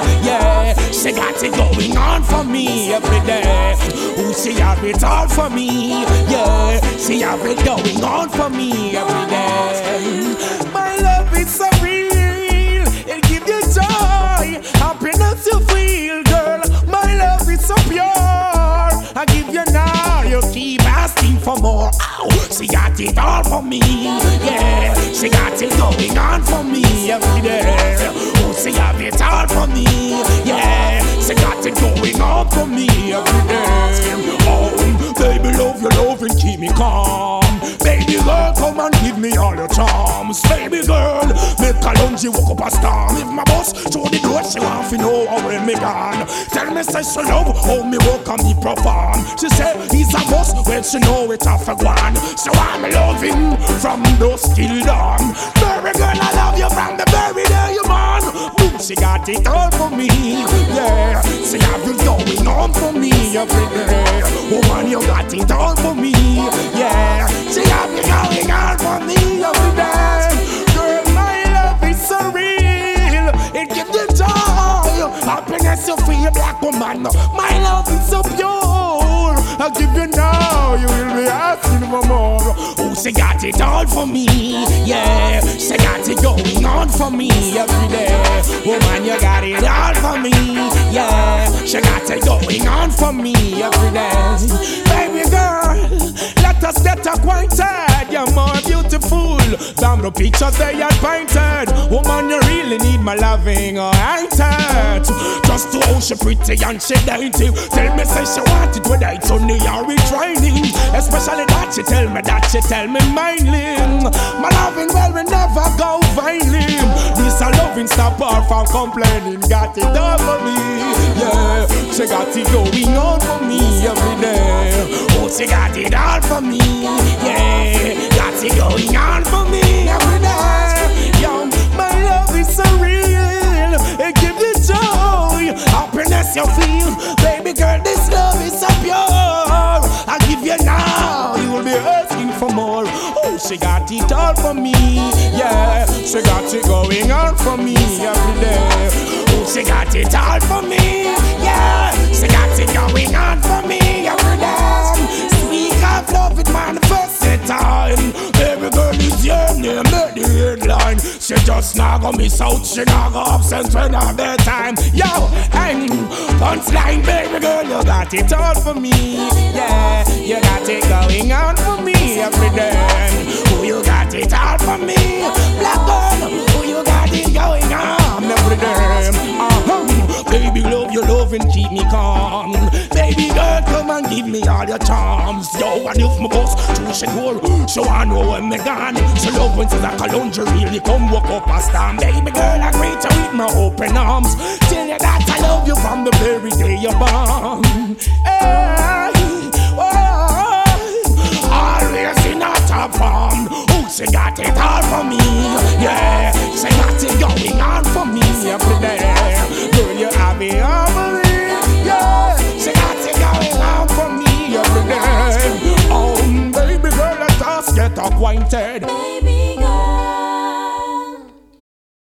Yeah, she got it going on for me every day. Ooh, she have it all for me. Yeah, she have it going on for me every day. My love is so real, it give you joy, happiness you feel, girl. My love is so pure, I give you now, you keep asking for more. Ow, she got it all for me. Yeah, she got it going on for me every day. Oh, she have it all for me. Yeah, she got it going on for me every day. Oh, baby, love your love and keep me calm. Baby girl, come and give me all your charms. Baby girl, make a lunge, walk up a storm. If my boss through the door, she want to know how when me gone. Tell me say she love how me walk and me perform. She say he's a boss when she know it off a one. So I'm loving from dusk till dawn. Baby girl, I love you from the very day you born. Boom, she got it all for me. Yeah, she have it going on for me every day. Woman, you got it all for me. Yeah, she have it going on for me every day. Girl, my love is so real, it gives you joy, happiness you feel, black woman. My love is so pure, I'll give you now, you will be asking for more. Oh, she got it all for me. Yeah, she got it going on for me every day. Woman, you got it all for me. Yeah, she got it going on for me every day. Baby girl, let us get acquainted. You're more beautiful than the pictures they had painted. Woman, you really need my loving, or ain't it? Just to how she pretty and she dainty. Tell me say she want it whether it's only or we training. Especially that she tell me mainly. My loving, well, we never go violin. This a loving stop her from complaining. Got it all for me. Yeah, she got it going on for me every day. Oh, she got it all for me. Yeah, got it going on for me every day. Yo, my love is so real, it gives you joy, happiness you feel. Baby girl, this love is so pure, I'll give you now, you will be asking for more. Oh, she got it all for me. Yeah, she got it going on for me every day. Oh, she got it all for me. Yeah, she got it going on for me every day. Speak of love, it manifests the time. Baby girl is your name, make the headline. She just not gonna miss out, she not gonna absent when I have the time. Yo, hey, punchline, baby girl, you got it all for me. Yeah, you got it going on for me every day. Oh, you got it all for me. Black girl, oh, you got it going on every day. Baby, love your love and keep me calm. Baby girl, come and give me all your charms. Yo, and if my boss through she door, so I know when me gone. So love when she's like a lunge, really come walk up a storm. Baby girl, I greet you with my open arms. Tell you that I love you from the very day you're born. Hey, oh, always in a top form. Oh, she got it all for me. Yeah, she got it going on for me every day. Girl, you have it all for me. Yeah, she got it going on for me every day. Oh, baby girl, let us get acquainted.